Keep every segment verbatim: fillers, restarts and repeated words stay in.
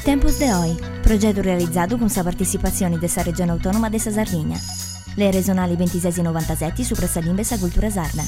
Tempus de Oi, progetto realizzato con la partecipazione della Regione Autonoma de Sardegna. Le regionali ventisei novantasette su Pressalimbe sa cultura sarda.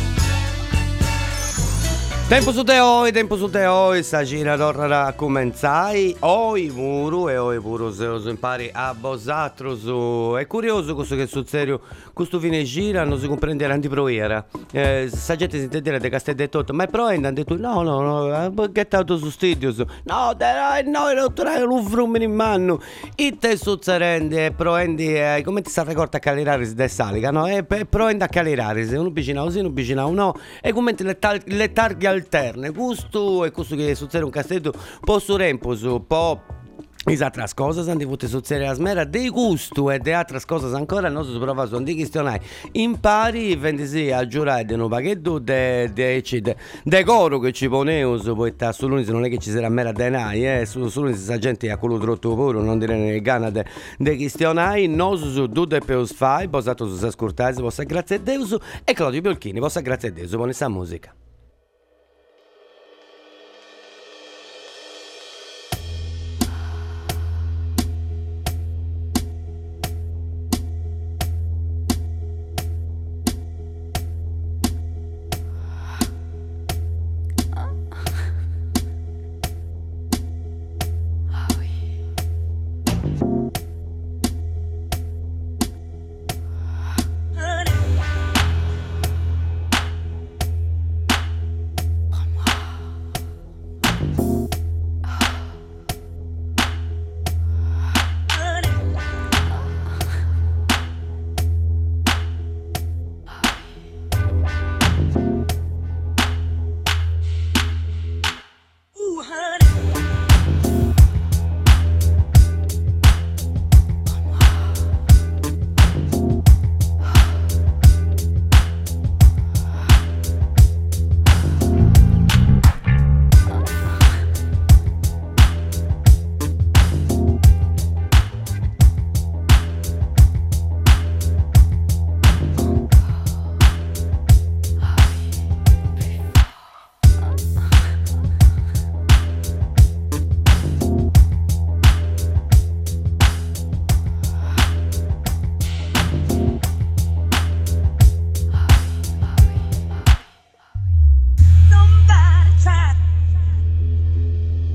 Tempo su te oi, tempo su te oi, sta gira torna a cominciare. Oi muru e oi puro se lo impari a bosatro su. È curioso questo che sul serio, questo fine gira non si comprende l'antiproiera. Eh, sa gente si intende di castello tutto, ma però hanno detto no, no, no, gettato su studios. No, dai, no, non tornare un frume in mano. I te suzzerende, proendi, eh, come ti sta ricorda a calirare de salica, no? E proendi a calirare, se uno vicino così, uno vicino no. E come le, tar- le targhe alterne, questo e questo che succede un castello po' su rempo su po' altre cose sono divute succedere la smera dei gusto e di altre cose ancora non si prova su di questionare impari vendisi a giurare di un pacchetto de de de coro che ci poneu su poi sta sull'unico non è che ci sarà mera denai eh su sull'unico sa gente a quello trotto puro non dire ne gana de de questionai non su due peus fai posato su sa scurtare possa grazie a Dio e Claudio Biolchini possa grazie a Dio su con questa musica.